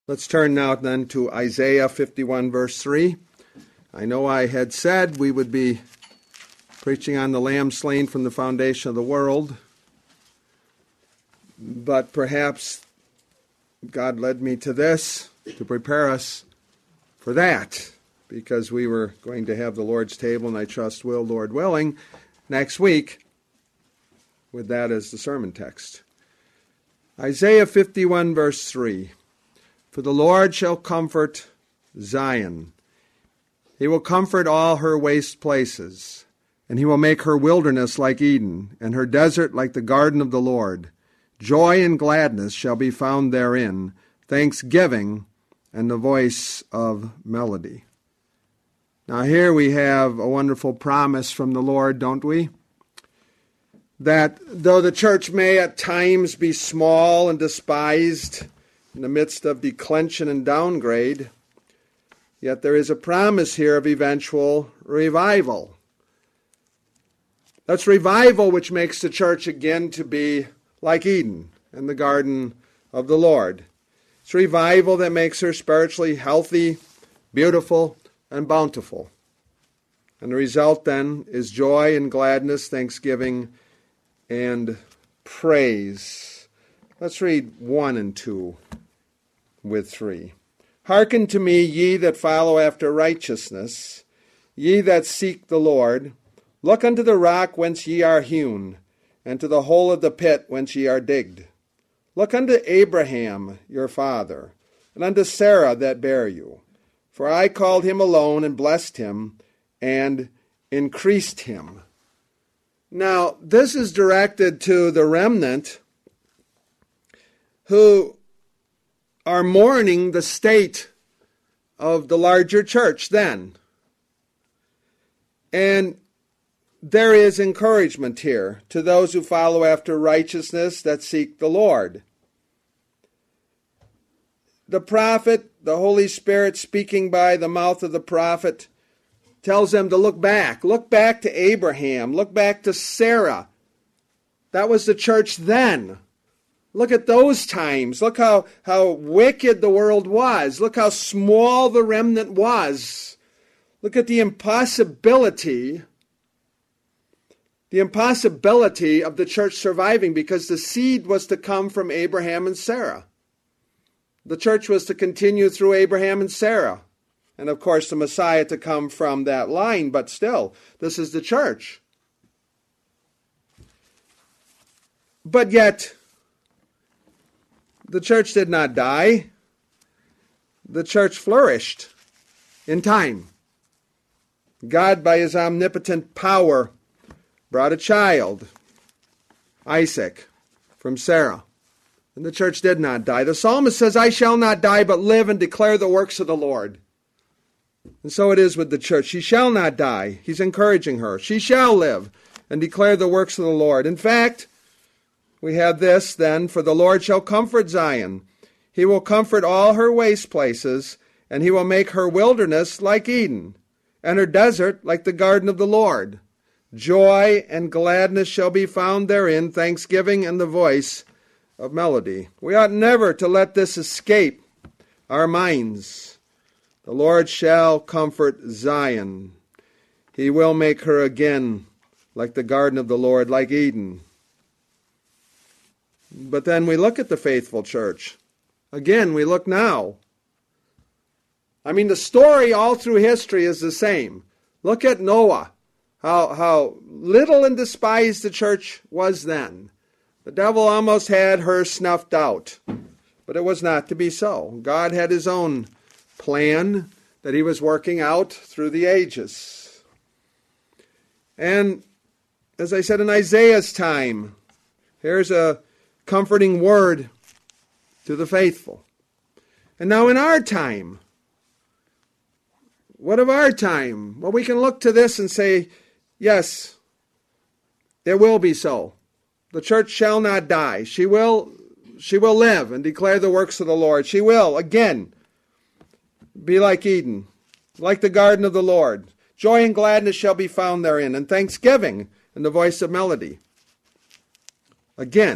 Let's turn now then to Isaiah 51, verse 3. I know I had said we would be preaching on the Lamb slain from the foundation of the world, but perhaps God led me to this to prepare us for that, because we were going to have the Lord's table, and I trust will, Lord willing, next week, with that as the sermon text. Isaiah 51, verse 3. For the Lord shall comfort Zion. He will comfort all her waste places, and he will make her wilderness like Eden, and her desert like the garden of the Lord. Joy and gladness shall be found therein, thanksgiving and the voice of melody. Now here we have a wonderful promise from the Lord, don't we? That though the church may at times be small and despised in the midst of declension and downgrade, yet there is a promise here of eventual revival. That's revival which makes the church again to be like Eden and the garden of the Lord. It's revival that makes her spiritually healthy, beautiful, and bountiful. And the result then is joy and gladness, thanksgiving, and praise. Let's read 1 and 2 with 3. Hearken to me, ye that follow after righteousness, ye that seek the Lord. Look unto the rock whence ye are hewn, and to the hole of the pit whence ye are digged. Look unto Abraham your father, and unto Sarah that bare you. For I called him alone, and blessed him, and increased him. Now, this is directed to the remnant who are mourning the state of the larger church then. And there is encouragement here to those who follow after righteousness that seek the Lord. The prophet, the Holy Spirit speaking by the mouth of the prophet, tells them to look back. Look back to Abraham. Look back to Sarah. That was the church then. Look at those times. Look how wicked the world was. Look how small the remnant was. Look at the impossibility of the church surviving, because the seed was to come from Abraham and Sarah. The church was to continue through Abraham and Sarah. And of course the Messiah to come from that line, but still, this is the church. But yet, the church did not die. The church flourished in time. God, by his omnipotent power, brought a child, Isaac, from Sarah. And the church did not die. The psalmist says, I shall not die, but live and declare the works of the Lord. And so it is with the church. She shall not die. He's encouraging her. She shall live and declare the works of the Lord. In fact, we have this then, for the Lord shall comfort Zion. He will comfort all her waste places, and he will make her wilderness like Eden, and her desert like the garden of the Lord. Joy and gladness shall be found therein, thanksgiving and the voice of melody. We ought never to let this escape our minds. The Lord shall comfort Zion. He will make her again like the garden of the Lord, like Eden. But then we look at the faithful church. Again, we look now. I mean, the story all through history is the same. Look at Noah, how little and despised the church was then. The devil almost had her snuffed out, but it was not to be so. God had his own plan that he was working out through the ages. And as I said in Isaiah's time, here's a comforting word to the faithful. And now in our time, what of our time? Well, we can look to this and say, yes, it will be so. The church shall not die. She will live and declare the works of the Lord. She will, again, be like Eden, like the garden of the Lord. Joy and gladness shall be found therein, and thanksgiving and the voice of melody. Again,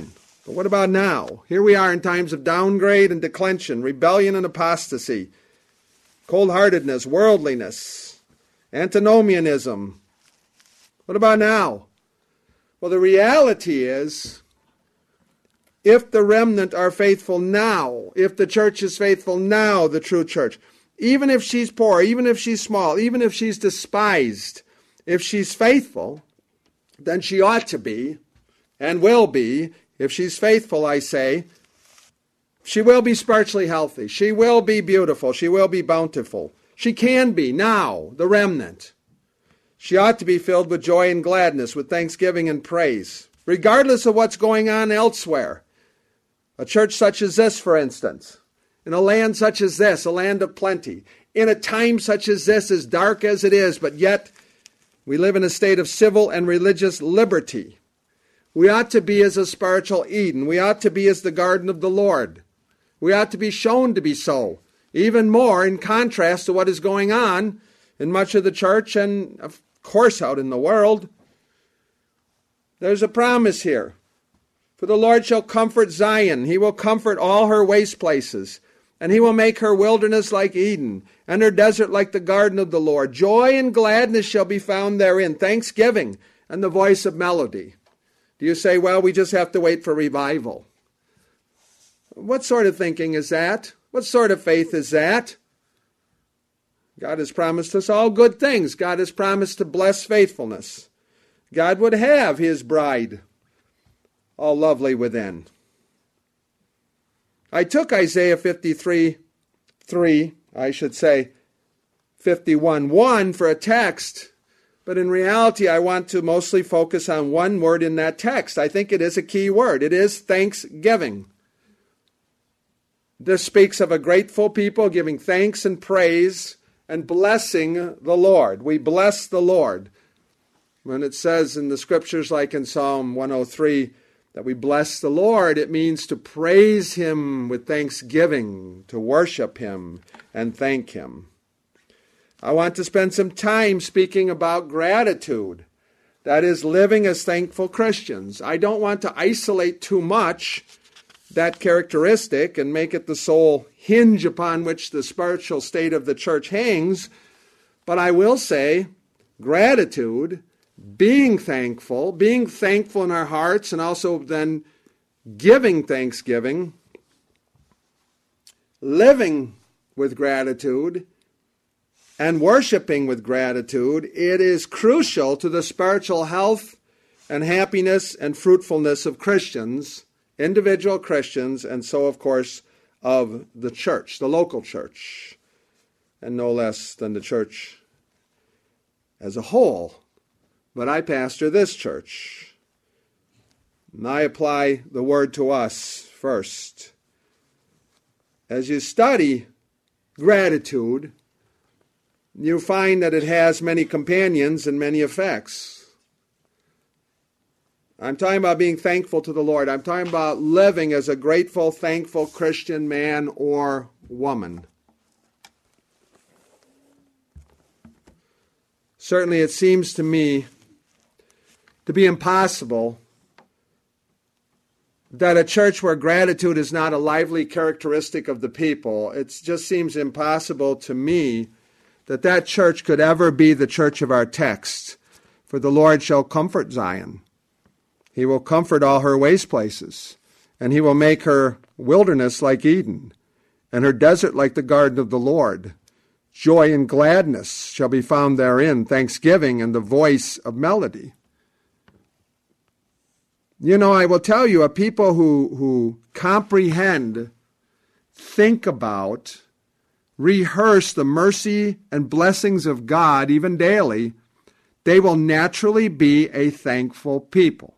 But what about now? Here we are in times of downgrade and declension, rebellion and apostasy, cold-heartedness, worldliness, antinomianism. What about now? Well, the reality is, if the remnant are faithful now, if the church is faithful now, the true church, even if she's poor, even if she's small, even if she's despised, if she's faithful, then she ought to be and will be. If she's faithful, I say, she will be spiritually healthy. She will be beautiful. She will be bountiful. She can be now, the remnant. She ought to be filled with joy and gladness, with thanksgiving and praise, regardless of what's going on elsewhere. A church such as this, for instance, in a land such as this, a land of plenty, in a time such as this, as dark as it is, but yet we live in a state of civil and religious liberty. We ought to be as a spiritual Eden. We ought to be as the garden of the Lord. We ought to be shown to be so, even more in contrast to what is going on in much of the church and, of course, out in the world. There's a promise here. For the Lord shall comfort Zion. He will comfort all her waste places. And he will make her wilderness like Eden, and her desert like the garden of the Lord. Joy and gladness shall be found therein, thanksgiving and the voice of melody. Do you say, well, we just have to wait for revival? What sort of thinking is that? What sort of faith is that? God has promised us all good things. God has promised to bless faithfulness. God would have his bride all lovely within. I took Isaiah 51:1 for a text, but in reality I want to mostly focus on one word in that text. I think it is a key word. It is thanksgiving. This speaks of a grateful people giving thanks and praise and blessing the Lord. We bless the Lord. When it says in the scriptures, like in Psalm 103, that we bless the Lord, it means to praise him with thanksgiving, to worship him and thank him. I want to spend some time speaking about gratitude. That is, living as thankful Christians. I don't want to isolate too much that characteristic and make it the sole hinge upon which the spiritual state of the church hangs, but I will say gratitude, being thankful in our hearts, and also then giving thanksgiving, living with gratitude, and worshiping with gratitude, it is crucial to the spiritual health and happiness and fruitfulness of Christians, individual Christians, and so, of course, of the church, the local church, and no less than the church as a whole. But I pastor this church, and I apply the word to us first. As you study gratitude, you find that it has many companions and many effects. I'm talking about being thankful to the Lord. I'm talking about living as a grateful, thankful Christian man or woman. Certainly it seems to me to be impossible that a church where gratitude is not a lively characteristic of the people, it just seems impossible to me that that church could ever be the church of our text. For the Lord shall comfort Zion. He will comfort all her waste places, and he will make her wilderness like Eden, and her desert like the garden of the Lord. Joy and gladness shall be found therein, thanksgiving and the voice of melody. You know, I will tell you, a people who comprehend, think about, rehearse the mercy and blessings of God even daily, they will naturally be a thankful people.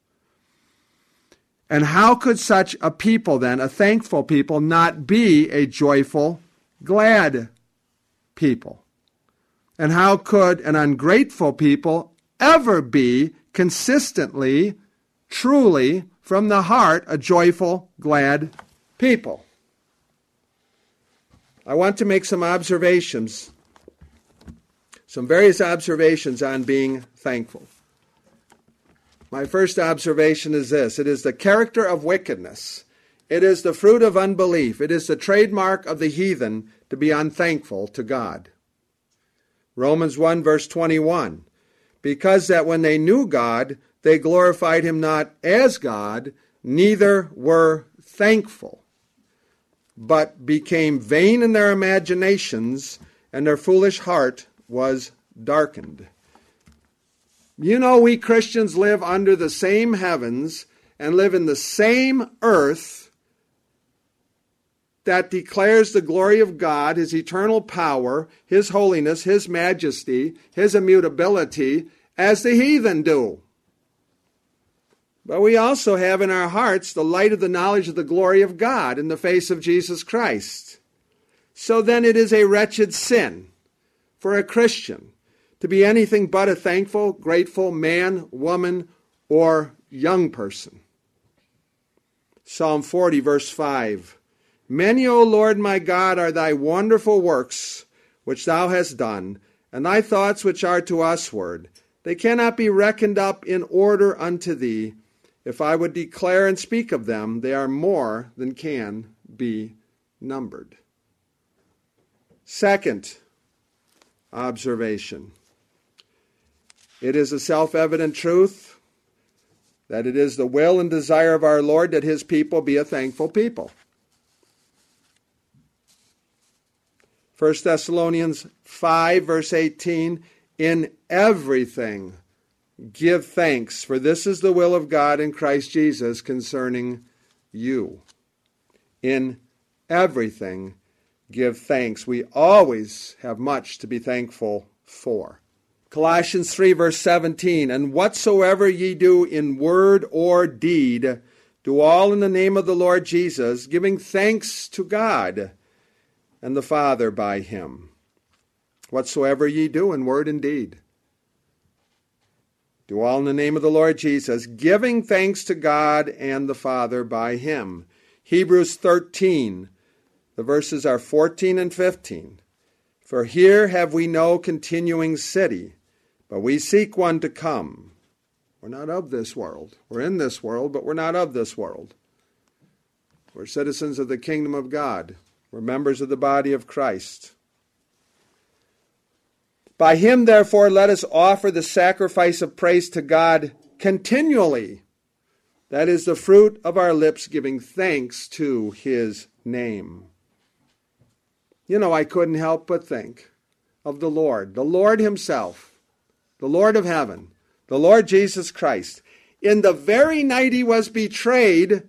And how could such a people then, a thankful people, not be a joyful, glad people? And how could an ungrateful people ever be consistently, truly, from the heart, a joyful, glad people? I want to make some observations, some various observations on being thankful. My first observation is this: it is the character of wickedness. It is the fruit of unbelief. It is the trademark of the heathen to be unthankful to God. Romans 1 verse 21. Because that when they knew God, they glorified him not as God, neither were thankful, but became vain in their imaginations, and their foolish heart was darkened. You know, we Christians live under the same heavens and live in the same earth that declares the glory of God, his eternal power, his holiness, his majesty, his immutability, as the heathen do. But we also have in our hearts the light of the knowledge of the glory of God in the face of Jesus Christ. So then it is a wretched sin for a Christian to be anything but a thankful, grateful man, woman, or young person. Psalm 40, verse 5. Many, O Lord my God, are thy wonderful works which thou hast done, and thy thoughts which are to usward. They cannot be reckoned up in order unto thee. If I would declare and speak of them, they are more than can be numbered. Second observation. It is a self-evident truth that it is the will and desire of our Lord that his people be a thankful people. 1 Thessalonians 5, verse 18, in everything give thanks, for this is the will of God in Christ Jesus concerning you. In everything give thanks. We always have much to be thankful for. Colossians 3, verse 17, and whatsoever ye do in word or deed, do all in the name of the Lord Jesus, giving thanks to God and the Father by him. Whatsoever ye do in word and deed, do all in the name of the Lord Jesus, giving thanks to God and the Father by him. Hebrews 13, the verses are 14 and 15. For here have we no continuing city, but we seek one to come. We're not of this world. We're in this world, but we're not of this world. We're citizens of the kingdom of God. We're members of the body of Christ. By him, therefore, let us offer the sacrifice of praise to God continually. That is the fruit of our lips, giving thanks to his name. You know, I couldn't help but think of the Lord himself, the Lord of heaven, the Lord Jesus Christ. In the very night he was betrayed,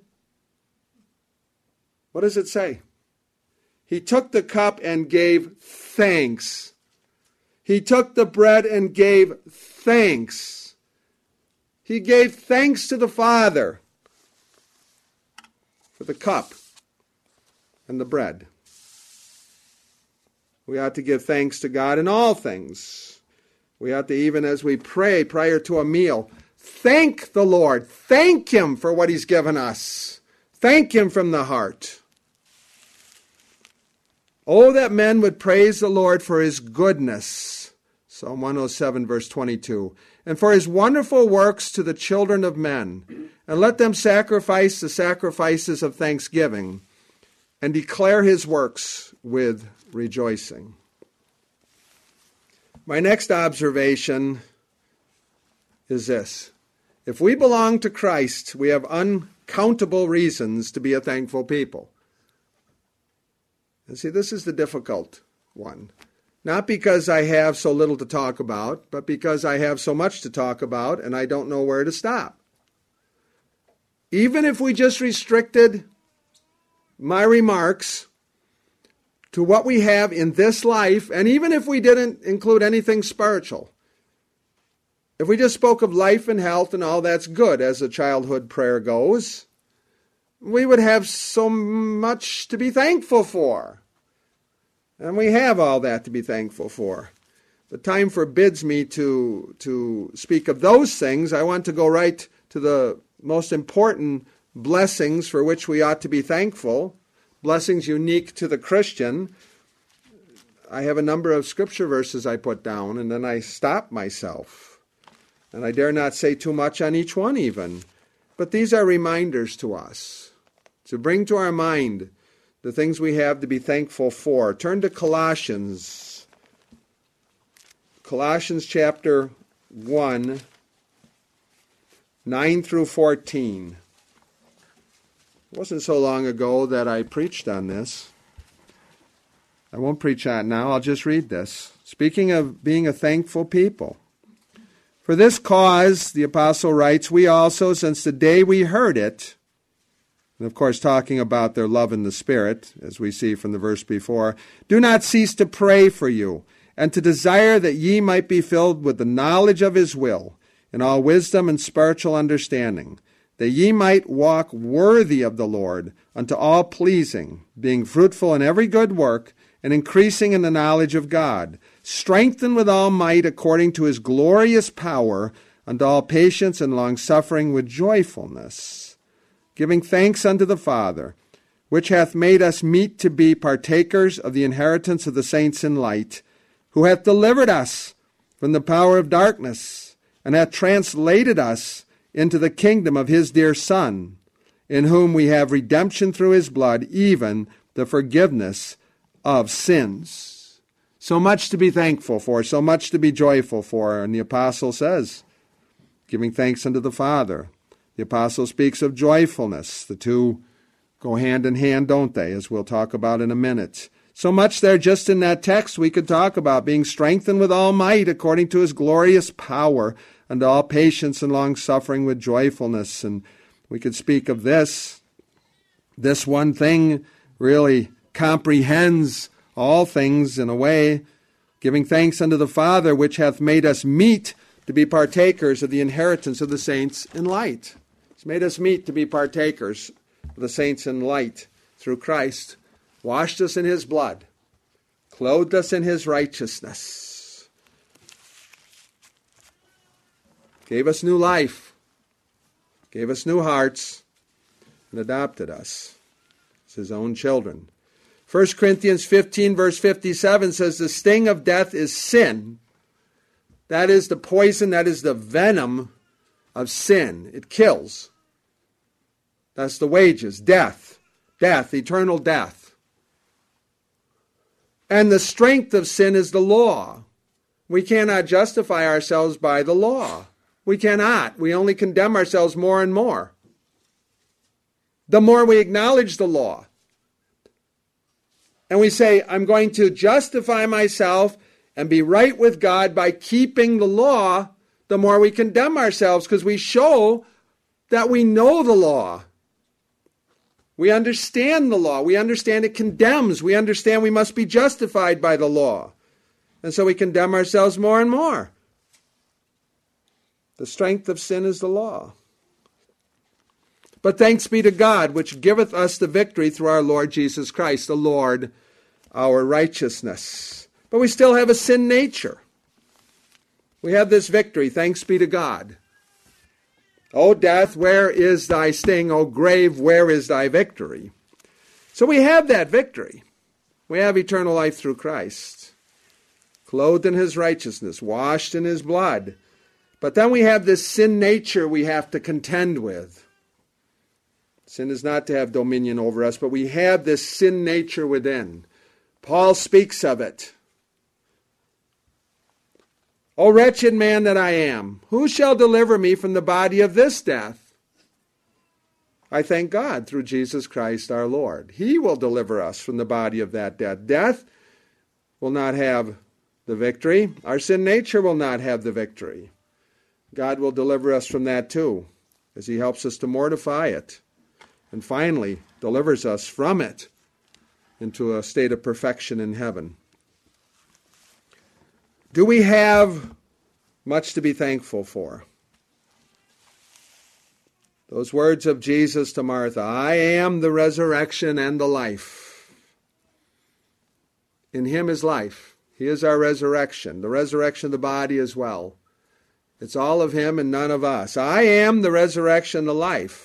what does it say? He took the cup and gave thanks. He took the bread and gave thanks. He gave thanks to the Father for the cup and the bread. We ought to give thanks to God in all things. We ought to, even as we pray prior to a meal, thank the Lord. Thank him for what he's given us. Thank him from the heart. Oh, that men would praise the Lord for his goodness. Psalm 107, verse 22. And for his wonderful works to the children of men. And let them sacrifice the sacrifices of thanksgiving and declare his works with rejoicing. My next observation is this. If we belong to Christ, we have uncountable reasons to be a thankful people. And see, this is the difficult one. Not because I have so little to talk about, but because I have so much to talk about and I don't know where to stop. Even if we just restricted my remarks to what we have in this life, and even if we didn't include anything spiritual, if we just spoke of life and health and all that's good, as the childhood prayer goes, we would have so much to be thankful for. And we have all that to be thankful for. But time forbids me to speak of those things. I want to go right to the most important blessings for which we ought to be thankful, blessings unique to the Christian. I have a number of scripture verses I put down, and then I stop myself. And I dare not say too much on each one even. But these are reminders to us, to bring to our mind the things we have to be thankful for. Turn to Colossians. Colossians chapter 1, 9 through 14. It wasn't so long ago that I preached on this. I won't preach on it now. I'll just read this. Speaking of being a thankful people. For this cause, the apostle writes, we also, since the day we heard it, and of course talking about their love in the Spirit, as we see from the verse before, do not cease to pray for you, and to desire that ye might be filled with the knowledge of his will, in all wisdom and spiritual understanding, that ye might walk worthy of the Lord, unto all pleasing, being fruitful in every good work, and increasing in the knowledge of God, strengthened with all might according to his glorious power, unto all patience and longsuffering with joyfulness, giving thanks unto the Father, which hath made us meet to be partakers of the inheritance of the saints in light, who hath delivered us from the power of darkness, and hath translated us into the kingdom of his dear Son, in whom we have redemption through his blood, even the forgiveness of sins. So much to be thankful for, so much to be joyful for. And the apostle says, giving thanks unto the Father. The apostle speaks of joyfulness. The two go hand in hand, don't they, as we'll talk about in a minute. So much there just in that text we could talk about, being strengthened with all might according to his glorious power, unto all patience and long-suffering with joyfulness. And we could speak of this. This one thing really comprehends all things in a way, giving thanks unto the Father, which hath made us meet to be partakers of the inheritance of the saints in light. He's made us meet to be partakers of the saints in light through Christ, washed us in his blood, clothed us in his righteousness, gave us new life, gave us new hearts, and adopted us as his own children. 1 Corinthians 15, verse 57 says, the sting of death is sin. That is the poison, that is the venom of sin. It kills. That's the wages, death, eternal death. And the strength of sin is the law. We cannot justify ourselves by the law. We cannot. We only condemn ourselves more and more. The more we acknowledge the law, and we say, I'm going to justify myself and be right with God by keeping the law, the more we condemn ourselves, because we show that we know the law. We understand the law. We understand it condemns. We understand we must be justified by the law. And so we condemn ourselves more and more. The strength of sin is the law. But thanks be to God, which giveth us the victory through our Lord Jesus Christ, the Lord, our righteousness. But we still have a sin nature. We have this victory, thanks be to God. O death, where is thy sting? O grave, where is thy victory? So we have that victory. We have eternal life through Christ, clothed in his righteousness, washed in his blood. But then we have this sin nature we have to contend with. Sin is not to have dominion over us, but we have this sin nature within. Paul speaks of it. O wretched man that I am, who shall deliver me from the body of this death? I thank God through Jesus Christ our Lord. He will deliver us from the body of that death. Death will not have the victory. Our sin nature will not have the victory. God will deliver us from that too, as he helps us to mortify it. And finally, delivers us from it into a state of perfection in heaven. Do we have much to be thankful for? Those words of Jesus to Martha, I am the resurrection and the life. In him is life. He is our resurrection, the resurrection of the body as well. It's all of him and none of us. I am the resurrection and the life.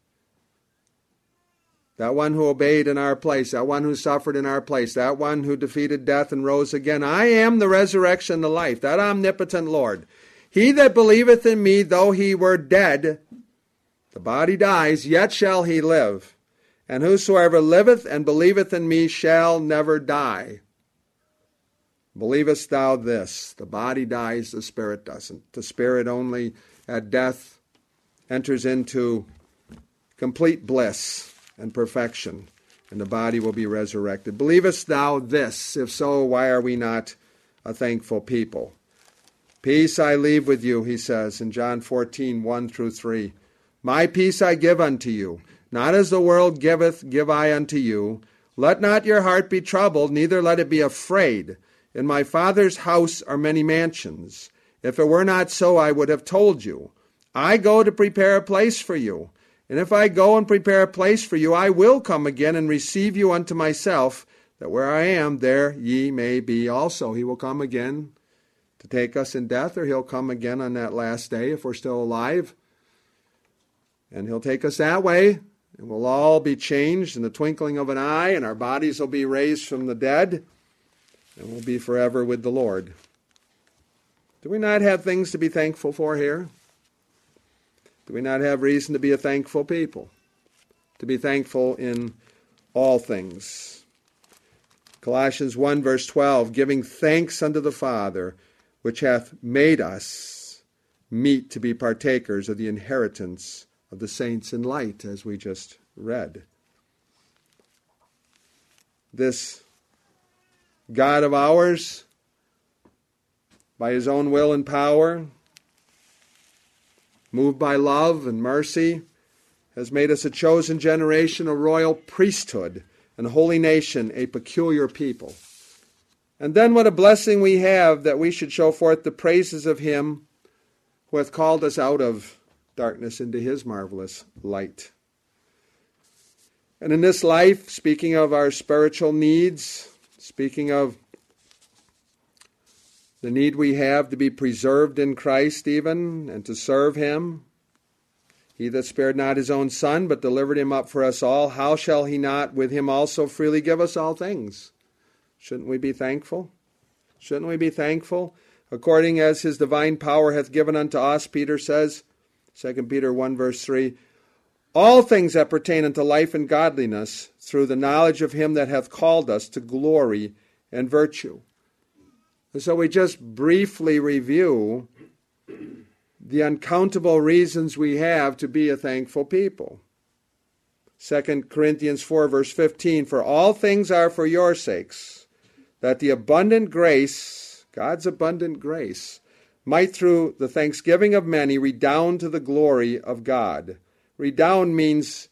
That one who obeyed in our place, that one who suffered in our place, that one who defeated death and rose again. I am the resurrection and the life, that omnipotent Lord. He that believeth in me, though he were dead, the body dies, yet shall he live. And whosoever liveth and believeth in me shall never die. Believest thou this? The body dies, the spirit doesn't. The spirit only at death enters into complete bliss and perfection, and the body will be resurrected. Believest thou this? If so, why are we not a thankful people? Peace I leave with you, he says in John 14, 1-3. My peace I give unto you. Not as the world giveth, give I unto you. Let not your heart be troubled, neither let it be afraid. In my Father's house are many mansions. If it were not so, I would have told you. I go to prepare a place for you. And if I go and prepare a place for you, I will come again and receive you unto myself, that where I am, there ye may be also. He will come again to take us in death, or he'll come again on that last day if we're still alive. And he'll take us that way, and we'll all be changed in the twinkling of an eye, and our bodies will be raised from the dead, and we'll be forever with the Lord. Do we not have things to be thankful for here? Do we not have reason to be a thankful people? To be thankful in all things. Colossians 1 verse 12, giving thanks unto the Father, which hath made us meet to be partakers of the inheritance of the saints in light, as we just read. This God of ours, by his own will and power, moved by love and mercy, has made us a chosen generation, a royal priesthood, and a holy nation, a peculiar people. And then what a blessing we have that we should show forth the praises of him who hath called us out of darkness into his marvelous light. And in this life, speaking of our spiritual needs, speaking of the need we have to be preserved in Christ even, and to serve him, he that spared not his own Son, but delivered him up for us all, how shall he not with him also freely give us all things? Shouldn't we be thankful? Shouldn't we be thankful? According as his divine power hath given unto us, Peter says, 2 Peter 1 verse 3, all things that pertain unto life and godliness, through the knowledge of him that hath called us to glory and virtue. And so we just briefly review the uncountable reasons we have to be a thankful people. 2 Corinthians 4 verse 15, for all things are for your sakes, that the abundant grace, God's abundant grace, might through the thanksgiving of many redound to the glory of God. Redound means,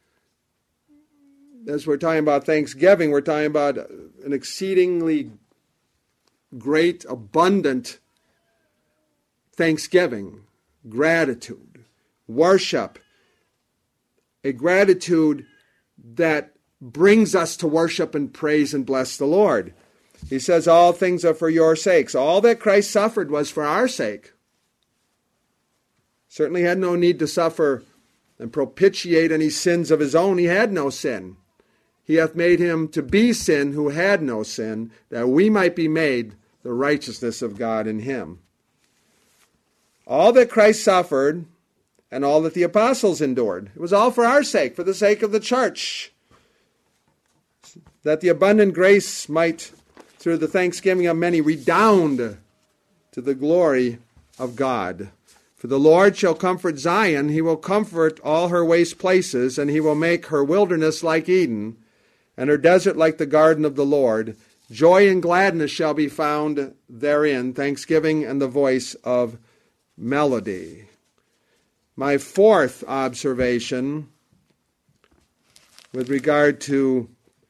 as we're talking about thanksgiving, we're talking about an exceedingly great, abundant thanksgiving, gratitude, worship, a gratitude that brings us to worship and praise and bless the Lord. He says, all things are for your sakes. All that Christ suffered was for our sake. Certainly had no need to suffer and propitiate any sins of his own. He had no sin. He hath made him to be sin who had no sin, that we might be made the righteousness of God in him. All that Christ suffered and all that the apostles endured, it was all for our sake, for the sake of the church, that the abundant grace might, through the thanksgiving of many, redound to the glory of God. For the Lord shall comfort Zion, he will comfort all her waste places, and he will make her wilderness like Eden, and her desert like the garden of the Lord. Joy and gladness shall be found therein, thanksgiving and the voice of melody. My fourth observation with regard to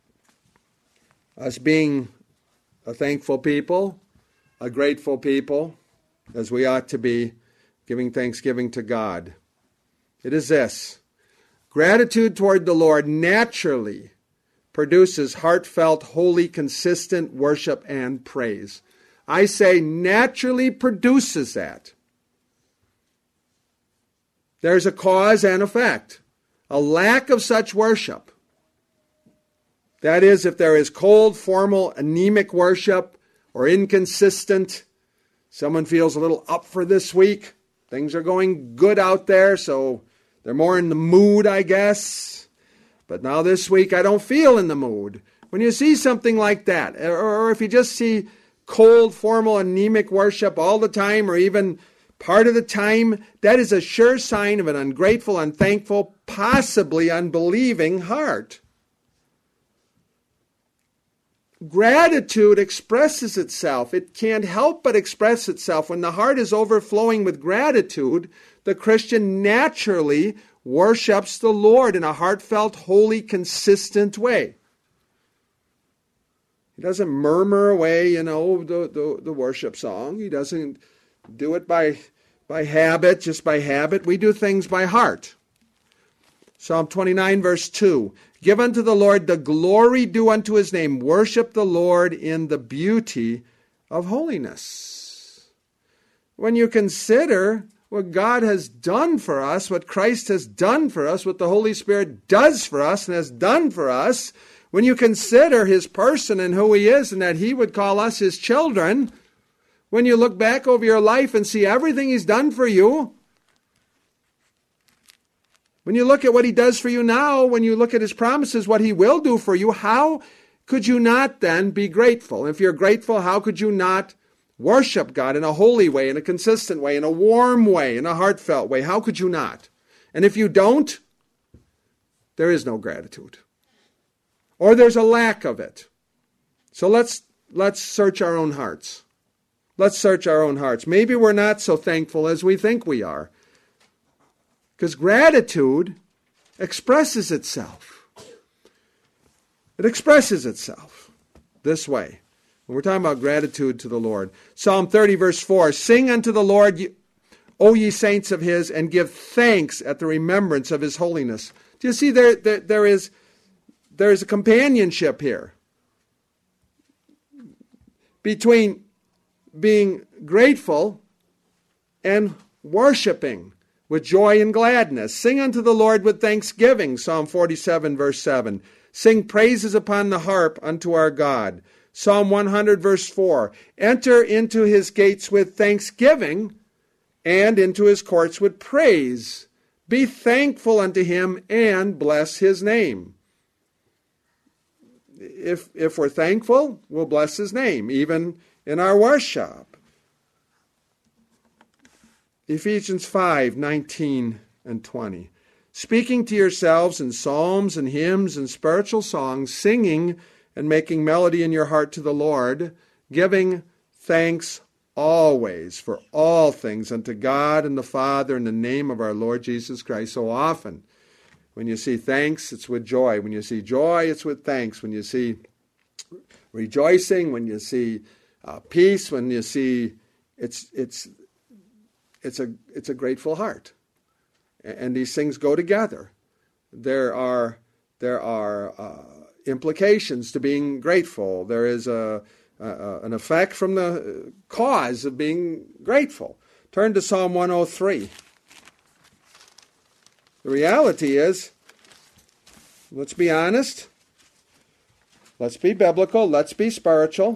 us being a thankful people, a grateful people, as we ought to be, giving thanksgiving to God. It is this: gratitude toward the Lord naturally produces heartfelt, holy, consistent worship and praise. I say naturally produces that. There's a cause and effect. A lack of such worship, that is, if there is cold, formal, anemic worship or inconsistent Someone feels a little up for this week. Things are going good out there, so they're more in the mood, I guess. But now this week, I don't feel in the mood. When you see something like that, or if you just see cold, formal, anemic worship all the time, or even part of the time, that is a sure sign of an ungrateful, unthankful, possibly unbelieving heart. Gratitude expresses itself. It can't help but express itself. When the heart is overflowing with gratitude, the Christian naturally worships the Lord in a heartfelt, holy, consistent way. He doesn't murmur away, the worship song. He doesn't do it by habit, just by habit. We do things by heart. Psalm 29, verse 2. Give unto the Lord the glory due unto his name. Worship the Lord in the beauty of holiness. When you consider what God has done for us, what Christ has done for us, what the Holy Spirit does for us and has done for us, when you consider his person and who he is and that he would call us his children, when you look back over your life and see everything he's done for you, when you look at what he does for you now, when you look at his promises, what he will do for you, how could you not then be grateful? If you're grateful, how could you not worship God in a holy way, in a consistent way, in a warm way, in a heartfelt way? How could you not? And if you don't, there is no gratitude. Or there's a lack of it. So let's search our own hearts. Let's search our own hearts. Maybe we're not so thankful as we think we are. Because gratitude expresses itself. It expresses itself this way. When we're talking about gratitude to the Lord. Psalm 30, verse 4. Sing unto the Lord, O ye saints of his, and give thanks at the remembrance of his holiness. Do you see there is a companionship here between being grateful and worshiping with joy and gladness. Sing unto the Lord with thanksgiving, Psalm 47, verse 7. Sing praises upon the harp unto our God. Psalm 100, verse 4. Enter into his gates with thanksgiving and into his courts with praise. Be thankful unto him and bless his name. If we're thankful, we'll bless his name, even in our worship. Ephesians 5, 19 and 20. Speaking to yourselves in psalms and hymns and spiritual songs, singing and making melody in your heart to the Lord, giving thanks always for all things unto God and the Father in the name of our Lord Jesus Christ. So often, when you see thanks, it's with joy. When you see joy, it's with thanks. When you see rejoicing, when you see peace, when you see it's a grateful heart, and these things go together. There are implications to being grateful. There is an effect from the cause of being grateful. Turn to Psalm 103. The reality is, let's be honest, let's be biblical, let's be spiritual.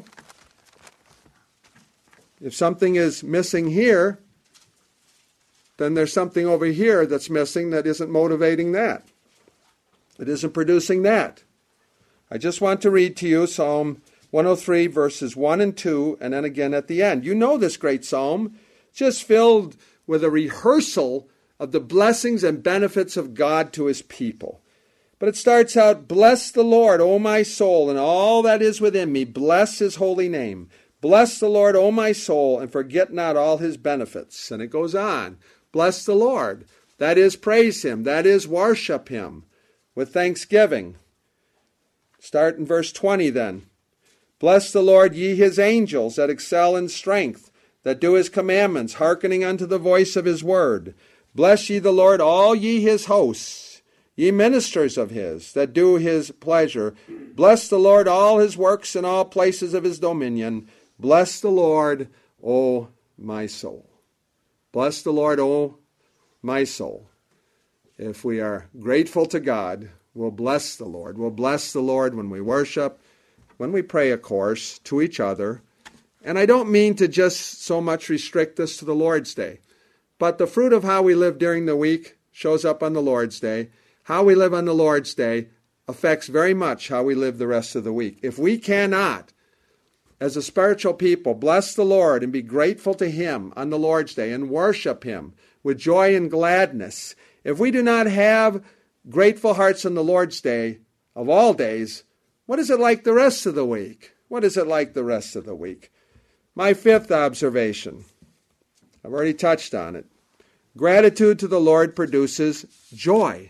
If something is missing here, then there's something over here that's missing that isn't motivating that. It isn't producing that. I just want to read to you Psalm 103, verses 1 and 2, and then again at the end. You know this great psalm, just filled with a rehearsal of the blessings and benefits of God to his people. But it starts out, bless the Lord, O my soul, and all that is within me. Bless his holy name. Bless the Lord, O my soul, and forget not all his benefits. And it goes on. Bless the Lord. That is, praise him. That is, worship him with thanksgiving. Start in verse 20 then. Bless the Lord, ye his angels that excel in strength, that do his commandments, hearkening unto the voice of his word. Bless ye the Lord, all ye his hosts, ye ministers of his, that do his pleasure. Bless the Lord, all his works in all places of his dominion. Bless the Lord, O my soul. Bless the Lord, O my soul. If we are grateful to God, we'll bless the Lord. We'll bless the Lord when we worship, when we pray, of course, to each other, And I don't mean to just so much restrict this to the Lord's Day. But the fruit of how we live during the week shows up on the Lord's Day. How we live on the Lord's Day affects very much how we live the rest of the week. If we cannot, as a spiritual people, bless the Lord and be grateful to Him on the Lord's Day and worship Him with joy and gladness, if we do not have grateful hearts on the Lord's Day of all days, what is it like the rest of the week? What is it like the rest of the week? My fifth observation, I've already touched on it. Gratitude to the Lord produces joy.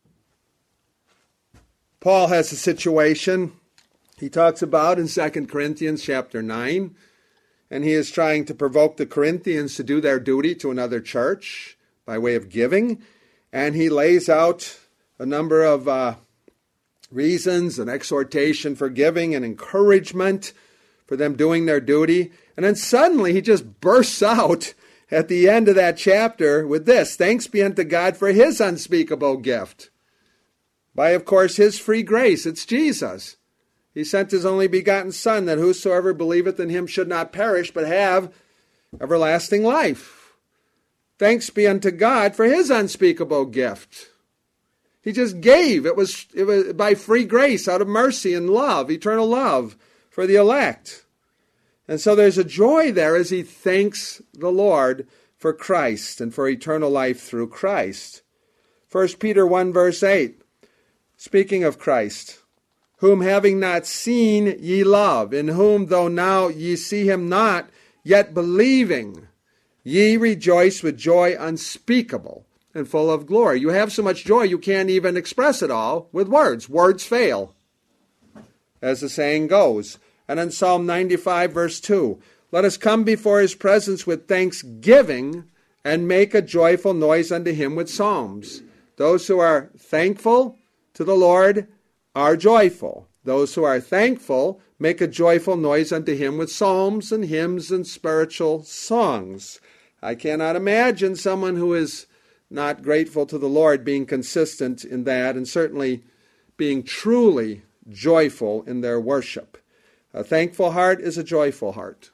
Paul has a situation he talks about in 2 Corinthians chapter 9, and he is trying to provoke the Corinthians to do their duty to another church by way of giving, and he lays out a number of reasons, an exhortation for giving, and encouragement for them doing their duty. And then suddenly he just bursts out at the end of that chapter with this: thanks be unto God for His unspeakable gift. By, of course, His free grace. It's Jesus. He sent His only begotten Son, that whosoever believeth in Him should not perish, but have everlasting life. Thanks be unto God for His unspeakable gift. He just gave. It was by free grace, out of mercy and love, eternal love for the elect. And so there's a joy there as he thanks the Lord for Christ and for eternal life through Christ. 1 Peter 1 verse 8, speaking of Christ, whom having not seen ye love, in whom though now ye see Him not, yet believing, ye rejoice with joy unspeakable and full of glory. You have so much joy you can't even express it all with words. Words fail, as the saying goes. And in Psalm 95 verse 2, let us come before His presence with thanksgiving and make a joyful noise unto Him with psalms. Those who are thankful to the Lord are joyful. Those who are thankful make a joyful noise unto Him with psalms and hymns and spiritual songs. I cannot imagine someone who is not grateful to the Lord being consistent in that, and certainly being truly joyful in their worship. A thankful heart is a joyful heart.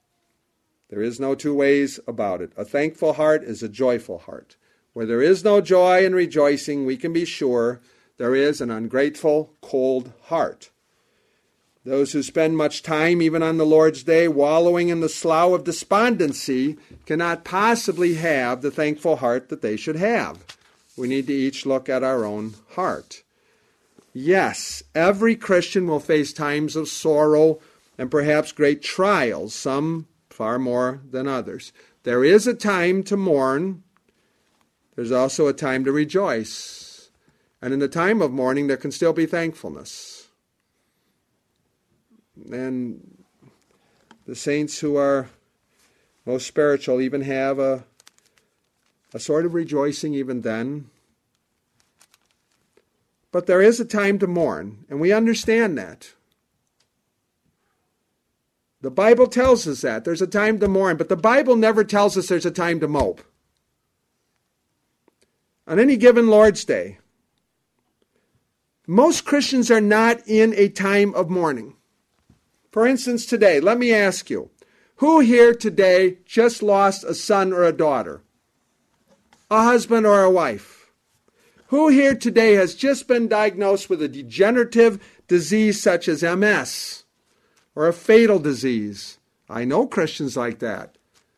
There is no two ways about it. A thankful heart is a joyful heart. Where there is no joy and rejoicing, we can be sure there is an ungrateful, cold heart. Those who spend much time, even on the Lord's Day, wallowing in the slough of despondency cannot possibly have the thankful heart that they should have. We need to each look at our own heart. Yes, every Christian will face times of sorrow and perhaps great trials, some far more than others. There is a time to mourn. There's also a time to rejoice. And in the time of mourning, there can still be thankfulness. And the saints who are most spiritual even have a sort of rejoicing even then. But there is a time to mourn, and we understand that. The Bible tells us that. There's a time to mourn, but the Bible never tells us there's a time to mope. On any given Lord's Day, most Christians are not in a time of mourning. For instance, today, let me ask you, who here today just lost a son or a daughter? A husband or a wife? Who here today has just been diagnosed with a degenerative disease such as MS or a fatal disease? I know Christians like that.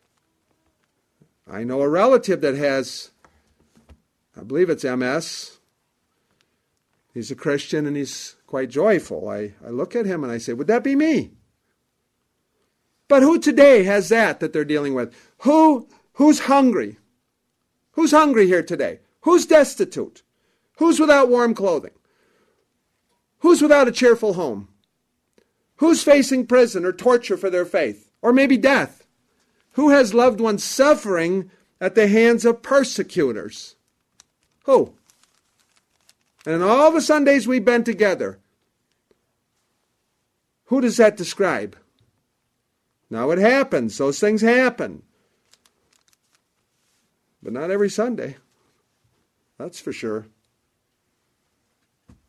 I know a relative that has, I believe it's MS. He's a Christian and he's quite joyful. I look at him and I say, would that be me? But who today has that they're dealing with? Who's hungry? Who's hungry here today? Who's destitute? Who's without warm clothing? Who's without a cheerful home? Who's facing prison or torture for their faith? Or maybe death? Who has loved ones suffering at the hands of persecutors? Who? And in all the Sundays we've been together, who does that describe? Now it happens. Those things happen. But not every Sunday. That's for sure.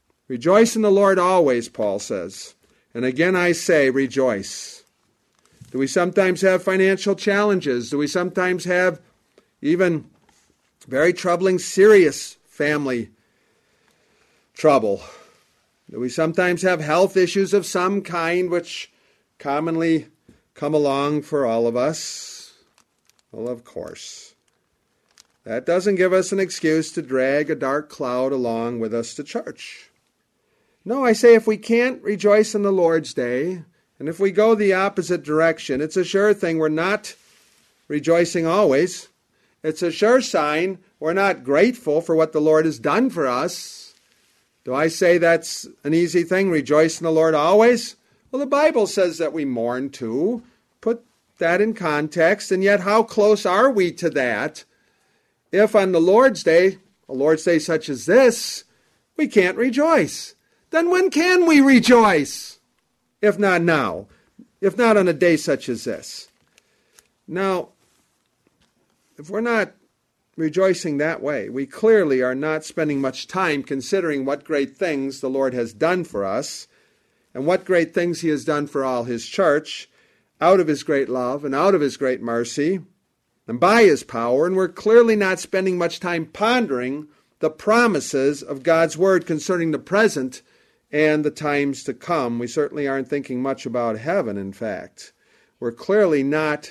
Rejoice in the Lord always, Paul says. And again I say, rejoice. Do we sometimes have financial challenges? Do we sometimes have even very troubling, serious family trouble? Do we sometimes have health issues of some kind which commonly come along for all of us? Well, of course. That doesn't give us an excuse to drag a dark cloud along with us to church. No, I say if we can't rejoice in the Lord's Day, and if we go the opposite direction, it's a sure thing we're not rejoicing always. It's a sure sign we're not grateful for what the Lord has done for us. Do I say that's an easy thing, rejoice in the Lord always? Well, the Bible says that we mourn too. Put that in context, and yet how close are we to that? If on the Lord's Day, a Lord's Day such as this, we can't rejoice, then when can we rejoice? If not now, if not on a day such as this. Now, if we're not rejoicing that way, we clearly are not spending much time considering what great things the Lord has done for us and what great things He has done for all His church out of His great love and out of His great mercy and by His power, and we're clearly not spending much time pondering the promises of God's Word concerning the present and the times to come. We certainly aren't thinking much about heaven, in fact. We're clearly not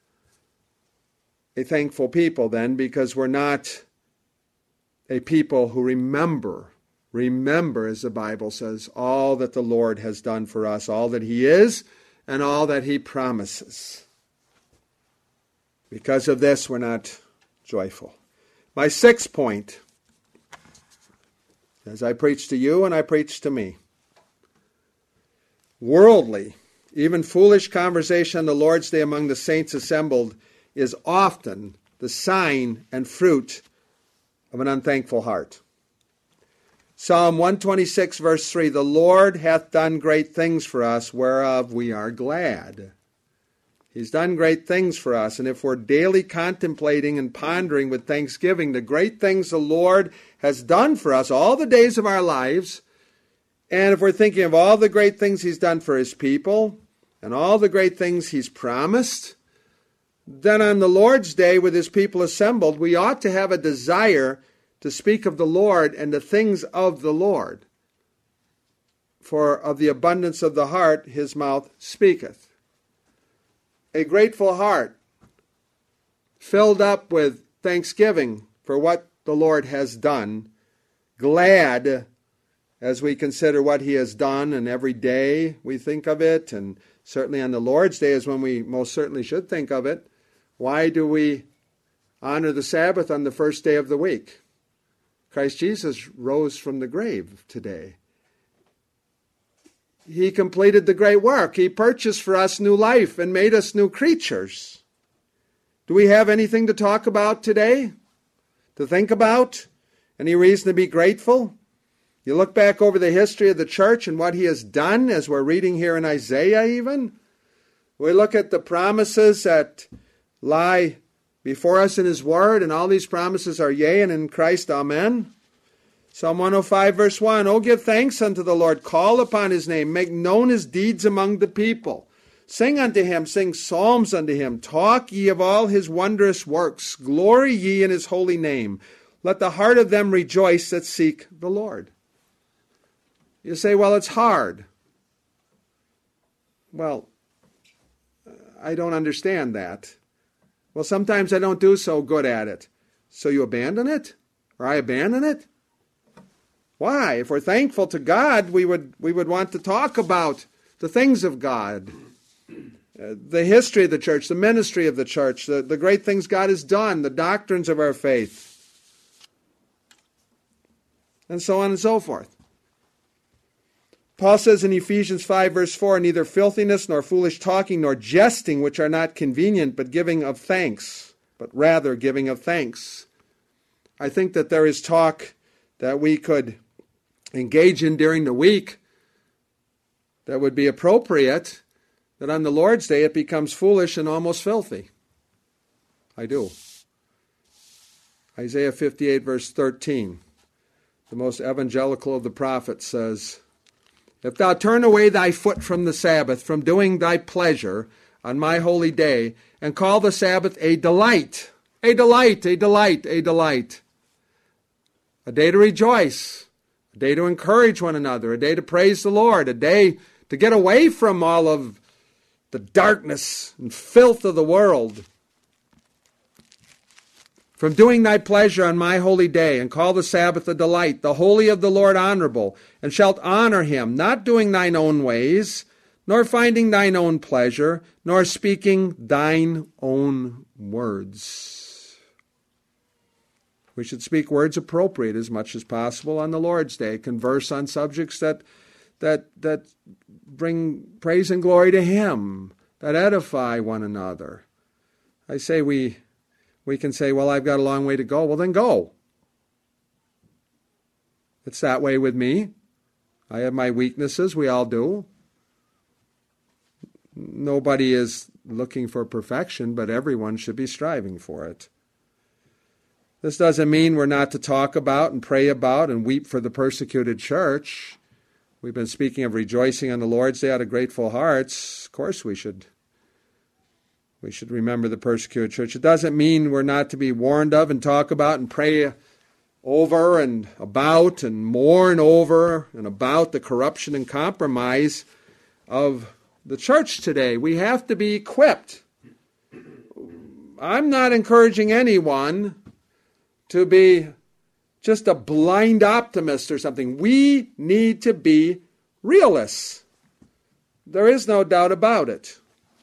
a thankful people then, because we're not a people who remember, as the Bible says, all that the Lord has done for us, all that He is and all that He promises. Because of this, we're not joyful. My sixth point, as I preach to you and I preach to me, worldly, even foolish conversation on the Lord's Day among the saints assembled is often the sign and fruit of an unthankful heart. Psalm 126, verse 3, the Lord hath done great things for us, whereof we are glad. He's done great things for us, and if we're daily contemplating and pondering with thanksgiving the great things the Lord has done for us all the days of our lives, and if we're thinking of all the great things He's done for His people and all the great things He's promised, then on the Lord's Day with His people assembled, we ought to have a desire to speak of the Lord and the things of the Lord. For of the abundance of the heart His mouth speaketh. A grateful heart, filled up with thanksgiving for what the Lord has done, glad as we consider what He has done, and every day we think of it, and certainly on the Lord's Day is when we most certainly should think of it. Why do we honor the Sabbath on the first day of the week? Christ Jesus rose from the grave today. He completed the great work. He purchased for us new life and made us new creatures. Do we have anything to talk about today? To think about? Any reason to be grateful? You look back over the history of the church and what He has done, as we're reading here in Isaiah even. We look at the promises that lie before us in His Word, and all these promises are yea, and in Christ, amen. Psalm 105, verse 1, O give thanks unto the Lord, call upon His name, make known His deeds among the people. Sing unto Him, sing psalms unto Him, talk ye of all His wondrous works, glory ye in His holy name. Let the heart of them rejoice that seek the Lord. You say, well, it's hard. Well, I don't understand that. Well, sometimes I don't do so good at it. So you abandon it? Or I abandon it? Why? If we're thankful to God, we would want to talk about the things of God, the history of the church, the ministry of the church, the great things God has done, the doctrines of our faith, and so on and so forth. Paul says in Ephesians 5, verse 4, neither filthiness, nor foolish talking, nor jesting, which are not convenient, but giving of thanks, but rather giving of thanks. I think that there is talk that we could engage in during the week that would be appropriate, that on the Lord's Day it becomes foolish and almost filthy. I do. Isaiah 58, verse 13, the most evangelical of the prophets says, if thou turn away thy foot from the Sabbath, from doing thy pleasure, on my holy day, and call the Sabbath a delight. A delight, a delight, a delight. A day to rejoice, a day to encourage one another, a day to praise the Lord, a day to get away from all of the darkness and filth of the world. From doing thy pleasure on my holy day, and call the Sabbath a delight, the holy of the Lord honorable, and shalt honor him, not doing thine own ways, nor finding thine own pleasure, nor speaking thine own words. We should speak words appropriate as much as possible on the Lord's Day, converse on subjects that bring praise and glory to him, that edify one another. I say we can say, well, I've got a long way to go. Well, then go. It's that way with me. I have my weaknesses. We all do. Nobody is looking for perfection, but everyone should be striving for it. This doesn't mean we're not to talk about and pray about and weep for the persecuted church. We've been speaking of rejoicing on the Lord's Day out of grateful hearts. Of course we should. We should remember the persecuted church. It doesn't mean we're not to be warned of and talk about and pray over and about and mourn over and about the corruption and compromise of the church today. We have to be equipped. I'm not encouraging anyone to be just a blind optimist or something. We need to be realists. There is no doubt about it.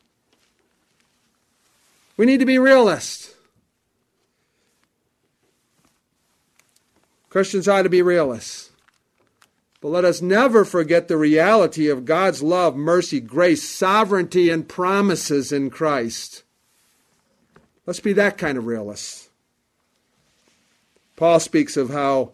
We need to be realists. Christians ought to be realists. But let us never forget the reality of God's love, mercy, grace, sovereignty, and promises in Christ. Let's be that kind of realists. Paul speaks of how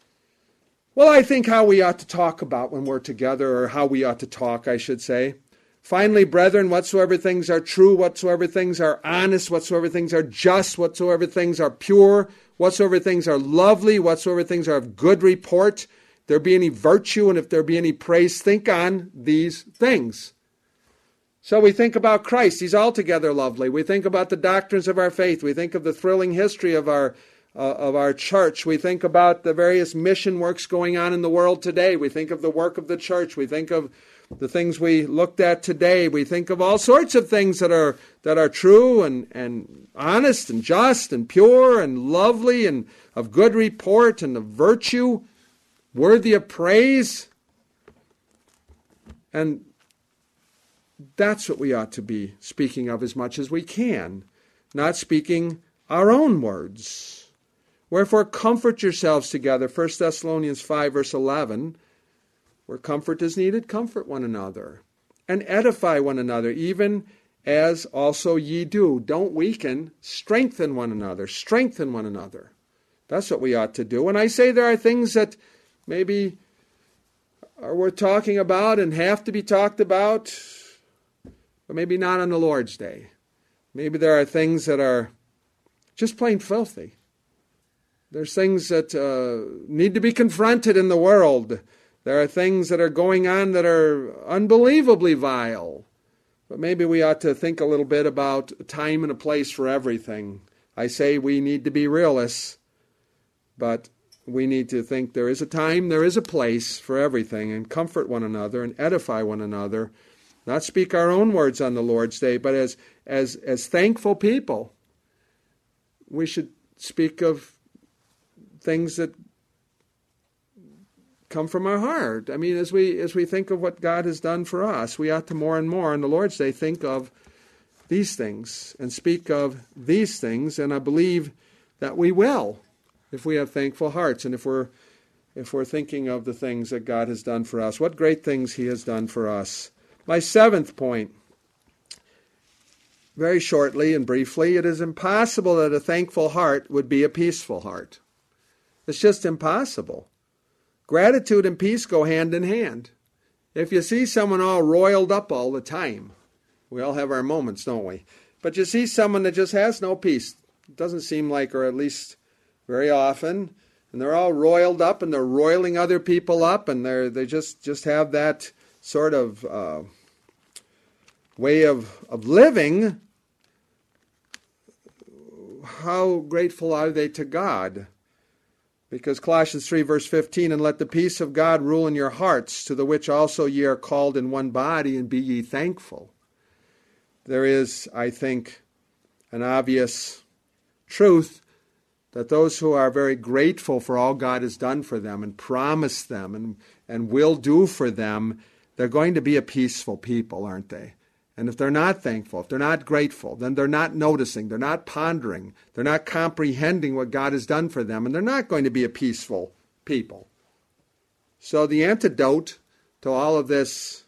we ought to talk about when we're together, or how we ought to talk, I should say. Finally, brethren, whatsoever things are true, whatsoever things are honest, whatsoever things are just, whatsoever things are pure, whatsoever things are lovely, whatsoever things are of good report, if there be any virtue and if there be any praise, think on these things. So we think about Christ. He's altogether lovely. We think about the doctrines of our faith. We think of the thrilling history of our church. We think about the various mission works going on in the world today. We think of the work of the church. We think of the things we looked at today. We think of all sorts of things that are true and honest and just and pure and lovely and of good report and of virtue, worthy of praise. And that's what we ought to be speaking of as much as we can, not speaking our own words. Wherefore comfort yourselves together, 1 Thessalonians 5, verse 11, where comfort is needed, comfort one another, and edify one another, even as also ye do. Don't weaken, strengthen one another, strengthen one another. That's what we ought to do. When I say there are things that maybe are worth talking about and have to be talked about, but maybe not on the Lord's Day. Maybe there are things that are just plain filthy. There's things that need to be confronted in the world. There are things that are going on that are unbelievably vile. But maybe we ought to think a little bit about a time and a place for everything. I say we need to be realists, but we need to think there is a time, there is a place for everything, and comfort one another and edify one another. Not speak our own words on the Lord's Day, but as thankful people, we should speak of things that come from our heart. I mean, as we think of what God has done for us, we ought to more and more on the Lord's Day think of these things and speak of these things, and I believe that we will if we have thankful hearts and if we're thinking of the things that God has done for us. What great things He has done for us. My seventh point, very shortly and briefly, it is impossible that a thankful heart would be a peaceful heart. It's just impossible. Gratitude and peace go hand in hand. If you see someone all roiled up all the time, we all have our moments, don't we? But you see someone that just has no peace. It doesn't seem like, or at least very often, and they're all roiled up and they're roiling other people up and they just have that sort of way of living, how grateful are they to God? Because Colossians 3 verse 15, and let the peace of God rule in your hearts, to the which also ye are called in one body, and be ye thankful. There is, I think, an obvious truth that those who are very grateful for all God has done for them and promised them and will do for them, they're going to be a peaceful people, aren't they? And if they're not thankful, if they're not grateful, then they're not noticing, they're not pondering, they're not comprehending what God has done for them, and they're not going to be a peaceful people. So the antidote to all of this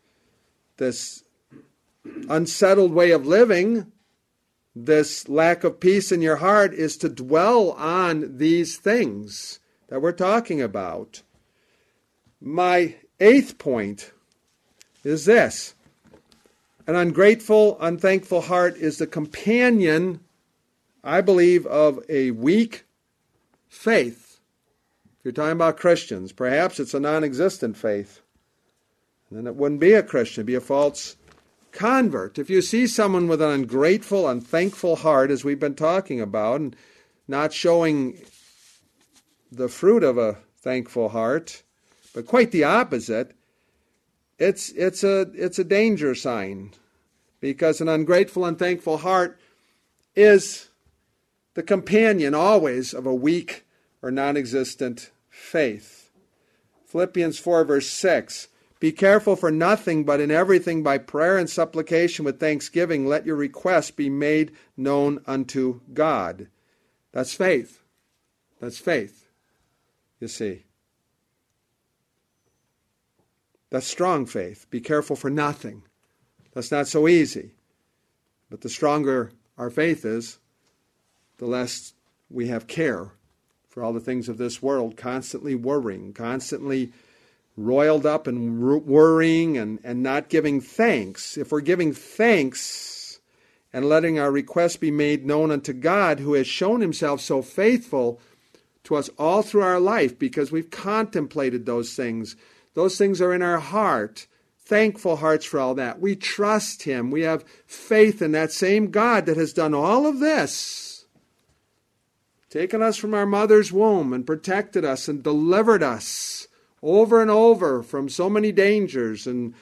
unsettled way of living, this lack of peace in your heart, is to dwell on these things that we're talking about. My 8th point is this. An ungrateful, unthankful heart is the companion, I believe, of a weak faith. If you're talking about Christians, perhaps it's a non-existent faith. And then it wouldn't be a Christian, it'd be a false convert. If you see someone with an ungrateful, unthankful heart, as we've been talking about, and not showing the fruit of a thankful heart, but quite the opposite, it's a danger sign, because an ungrateful, unthankful heart is the companion always of a weak or non-existent faith. Philippians 4 verse 6, be careful for nothing, but in everything by prayer and supplication with thanksgiving, let your requests be made known unto God. That's faith. That's faith, you see. That's strong faith. Be careful for nothing. That's not so easy. But the stronger our faith is, the less we have care for all the things of this world, constantly worrying, constantly roiled up and worrying and not giving thanks. If we're giving thanks and letting our requests be made known unto God, who has shown himself so faithful to us all through our life, because we've contemplated those things. Those things are in our heart. Thankful hearts for all that. We trust him. We have faith in that same God that has done all of this, taken us from our mother's womb and protected us and delivered us over and over from so many dangers and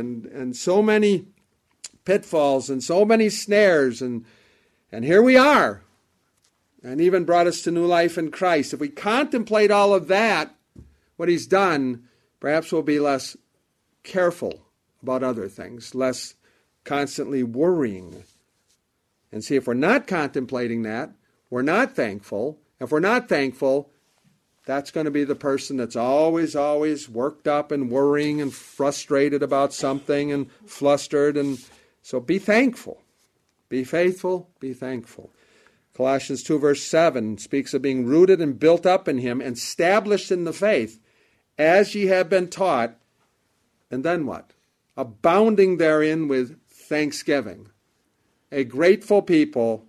so many pitfalls and so many snares. And here we are, and even brought us to new life in Christ. If we contemplate all of that, what he's done, perhaps we'll be less careful about other things, less constantly worrying. And see, if we're not contemplating that, we're not thankful. If we're not thankful, that's going to be the person that's always worked up and worrying and frustrated about something and flustered. And so be thankful. Be faithful. Be thankful. Colossians 2 verse 7 speaks of being rooted and built up in him, and established in the faith, as ye have been taught, and then what? Abounding therein with thanksgiving. A grateful people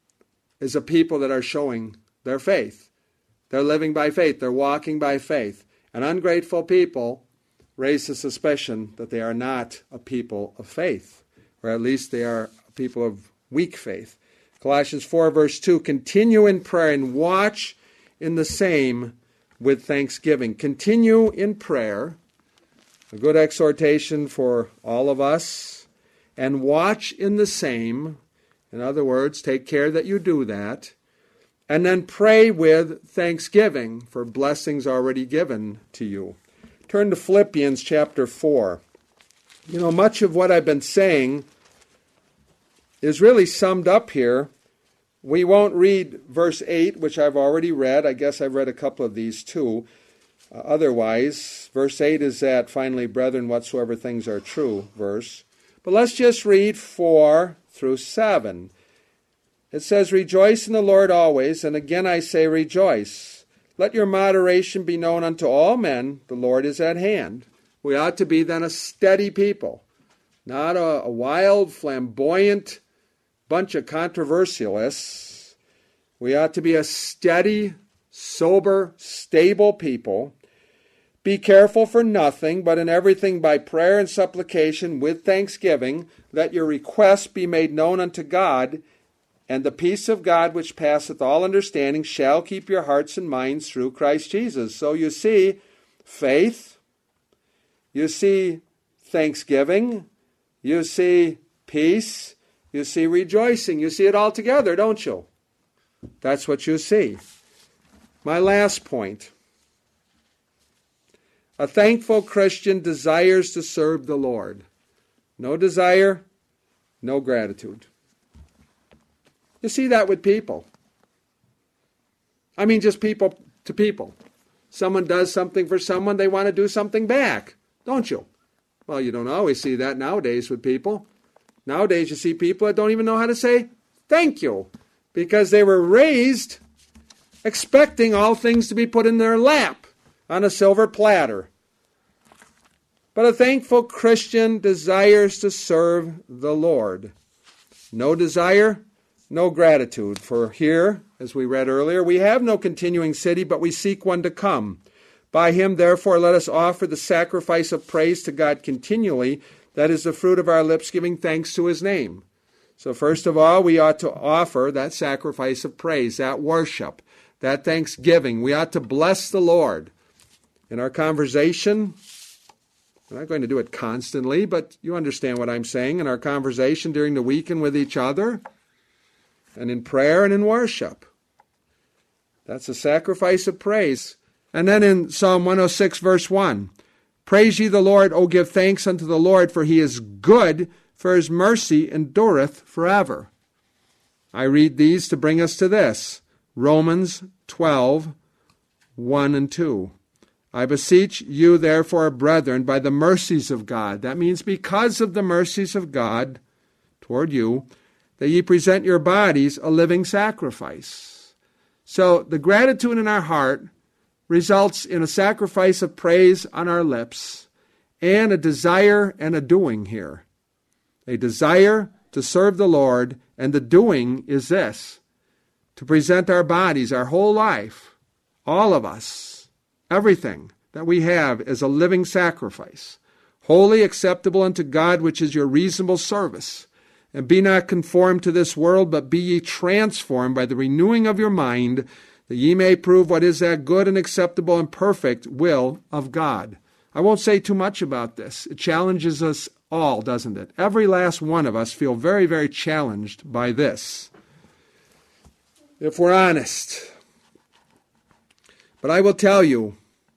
is a people that are showing their faith. They're living by faith. They're walking by faith. An ungrateful people raise the suspicion that they are not a people of faith, or at least they are a people of weak faith. Colossians 4 verse 2, continue in prayer and watch in the same with thanksgiving. Continue in prayer, a good exhortation for all of us, and watch in the same. In other words, take care that you do that. And then pray with thanksgiving for blessings already given to you. Turn to Philippians chapter 4. You know, much of what I've been saying is really summed up here. We won't read verse 8, which I've already read. I guess I've read a couple of these too. Otherwise, verse 8 is that, finally, brethren, whatsoever things are true, verse. But let's just read 4 through 7. It says, rejoice in the Lord always, and again I say rejoice. Let your moderation be known unto all men, the Lord is at hand. We ought to be then a steady people, not a wild, flamboyant bunch of controversialists. We ought to be a steady, sober, stable people, Be careful for nothing, but in everything by prayer and supplication with thanksgiving, let your requests be made known unto God, and the peace of God which passeth all understanding shall keep your hearts and minds through Christ Jesus. So you see faith, you see thanksgiving, you see peace, you see rejoicing. You see it all together, don't you? That's what you see. My last point. A thankful Christian desires to serve the Lord. No desire, no gratitude. You see that with people. I mean, just people to people. Someone does something for someone, they want to do something back, don't you? Well, you don't always see that nowadays with people. Nowadays you see people that don't even know how to say thank you because they were raised expecting all things to be put in their lap on a silver platter. But a thankful Christian desires to serve the Lord. No desire, no gratitude. For here, as we read earlier, we have no continuing city, but we seek one to come. By him, therefore, let us offer the sacrifice of praise to God continually. That is the fruit of our lips, giving thanks to his name. So first of all, we ought to offer that sacrifice of praise, that worship, that thanksgiving. We ought to bless the Lord. In our conversation, we're not going to do it constantly, but you understand what I'm saying. In our conversation during the week and with each other, and in prayer and in worship. That's a sacrifice of praise. And then in Psalm 106, verse 1, praise ye the Lord, O give thanks unto the Lord, for he is good, for his mercy endureth forever. I read these to bring us to this. Romans 12, 1 and 2. I beseech you, therefore, brethren, by the mercies of God. That means because of the mercies of God toward you, that ye present your bodies a living sacrifice. So the gratitude in our heart results in a sacrifice of praise on our lips and a desire and a doing here. A desire to serve the Lord, and the doing is this, to present our bodies, our whole life, all of us, everything that we have as a living sacrifice, wholly acceptable unto God, which is your reasonable service. And be not conformed to this world, but be ye transformed by the renewing of your mind, that ye may prove what is that good and acceptable and perfect will of God. I won't say too much about this. It challenges us all, doesn't it? Every last one of us feel very, very challenged by this, if we're honest. But I will tell you,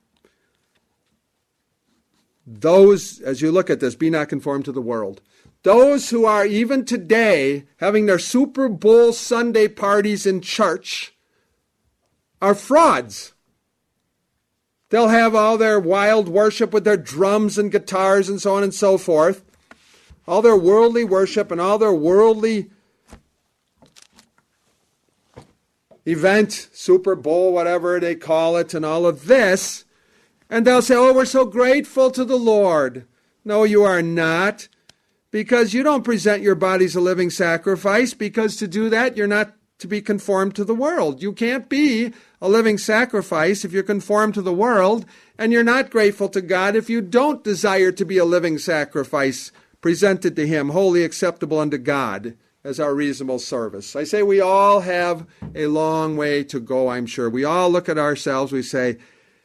those, as you look at this, be not conformed to the world. Those who are even today having their Super Bowl Sunday parties in church are frauds. They'll have all their wild worship with their drums and guitars and so on and so forth. All their worldly worship and all their worldly event, Super Bowl, whatever they call it, and all of this. And they'll say, oh, we're so grateful to the Lord. No, you are not. Because you don't present your bodies a living sacrifice, because to do that, you're not to be conformed to the world. You can't be a living sacrifice if you're conformed to the world, and you're not grateful to God if you don't desire to be a living sacrifice presented to him, wholly acceptable unto God as our reasonable service. I say we all have a long way to go, I'm sure. We all look at ourselves, we say,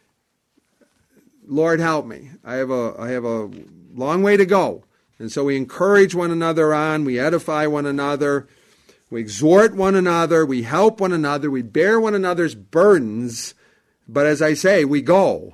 Lord, help me. I have a long way to go. And so we encourage one another on, we edify one another, we exhort one another, we help one another, we bear one another's burdens. But as I say, we go.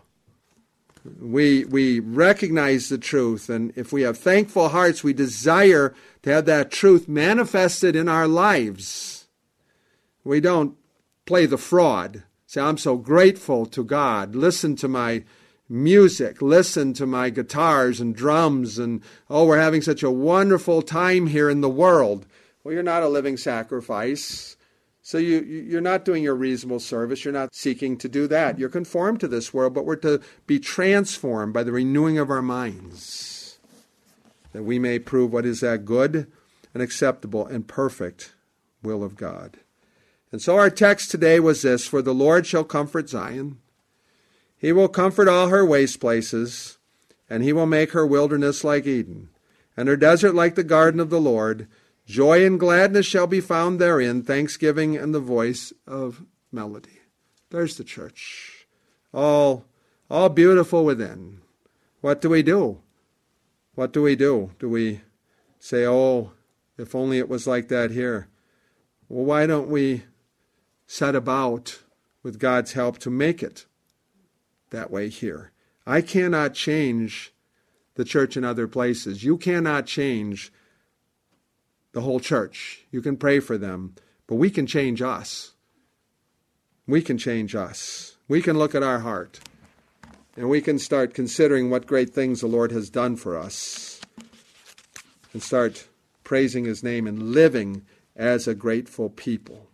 We recognize the truth, and if we have thankful hearts, we desire to have that truth manifested in our lives. We don't play the fraud. Say, I'm so grateful to God. Listen to my music, listen to my guitars and drums, and oh, we're having such a wonderful time here in the world. Well, you're not a living sacrifice, so you're not doing your reasonable service. You're not seeking to do that. You're conformed to this world, but we're to be transformed by the renewing of our minds, that we may prove what is that good and acceptable and perfect will of God. And so our text today was this, for the Lord shall comfort Zion. He will comfort all her waste places, and he will make her wilderness like Eden, and her desert like the garden of the Lord. Joy and gladness shall be found therein, thanksgiving and the voice of melody. There's the church. All beautiful within. What do we do? What do we do? Do we say, oh, if only it was like that here? Well, why don't we set about, with God's help, to make it that way here? I cannot change the church in other places. You cannot change the whole church. You can pray for them, but we can change us. We can change us. We can look at our heart, and we can start considering what great things the Lord has done for us, and start praising his name and living as a grateful people.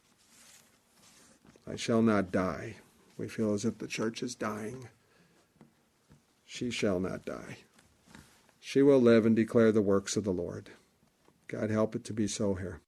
I shall not die. We feel as if the church is dying. She shall not die. She will live and declare the works of the Lord. God help it to be so here.